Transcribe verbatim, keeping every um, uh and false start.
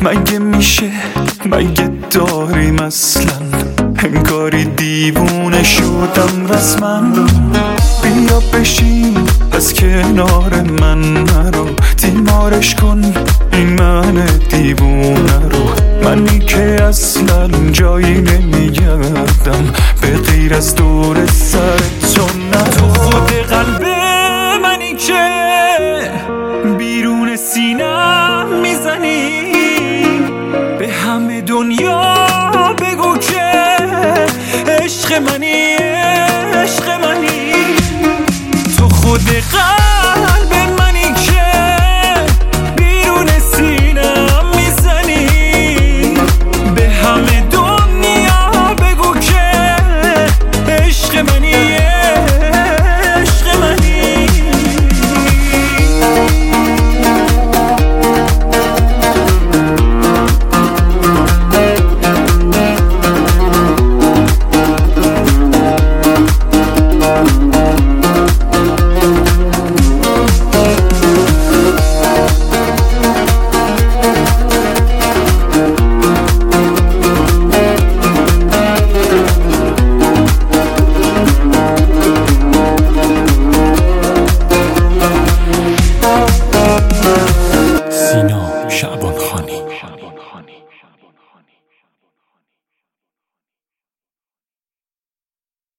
مگه میشه مگه داریم اصلا انگاری دیوونه شدم رسما بیا بشین از کنار من نرو تیمارش کن این من دیوونه رو منی که اصلا جایی نمیگردم به غیر از دور سر تو نه تو خود قلب منی که بیرون سینم میزنی به همه دنیا بگو که عشق منی